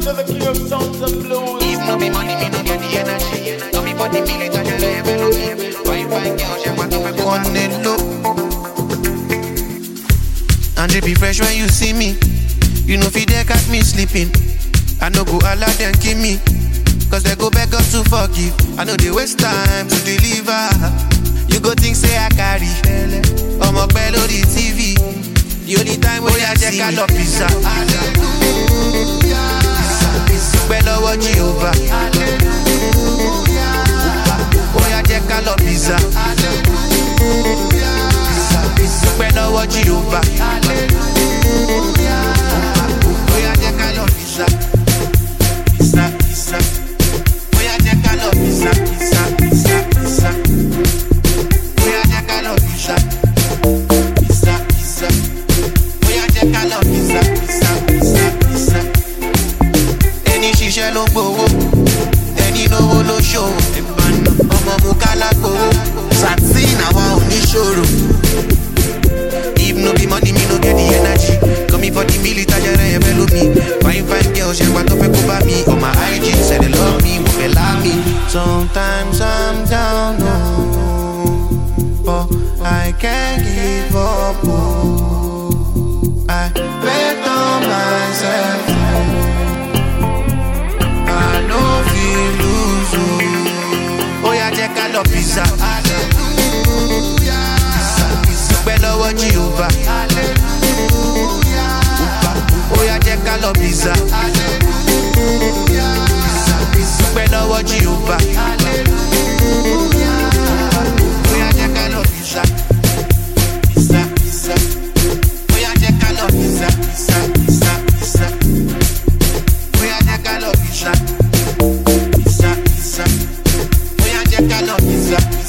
to the king of sounds and blues. If no be money, me no get the energy. No be body, me let you level up. Fine, fine girls, you want to make one low. And they be fresh when you see me. You know fi they catch me sleeping. I no go allow them kill me. Cause they go beg us to forgive. I know they waste time to deliver. You go think say I carry I'm a bello the TV. The only time when I check out the pizza. Hallelujah. Bello what Jehovah. Hallelujah. Oh yeah, check out the pizza. Hallelujah. Bello what Jehovah. Hallelujah. Oh yeah, check out the pizza. Pizza, pizza. Oh yeah, check out the pizza, pizza, pizza, pizza. Oh yeah, check out the pizza. Pizza, pizza. Oh yeah, check out the pizza, pizza, pizza, pizza. Any shisha lo gbowó, any lówó ló ṣòwò. Ìbànú ọmọ mú kálákò, sàtì náà oníṣòro. If no be money, me no get the energy. Coming for the military, I follow me. Fine, fine girls, you want to pick up me. On my IG, say they love me, but they love me. Sometimes I'm down, oh, but I can't give up, oh. I bet on myself. I know feel lose, oh. Oh yeah, check out the pizza. Hallelujah. Bello what Jehovah. Hallelujah. Oh yeah, check out the pizza. Hallelujah. Bello what Jehovah. Hallelujah. Oh yeah, check out the pizza. Pizza, pizza. Oh yeah, check out the pizza. Pizza, pizza, pizza. Oh yeah, check out the pizza. Pizza, pizza. Oh yeah, check out the pizza.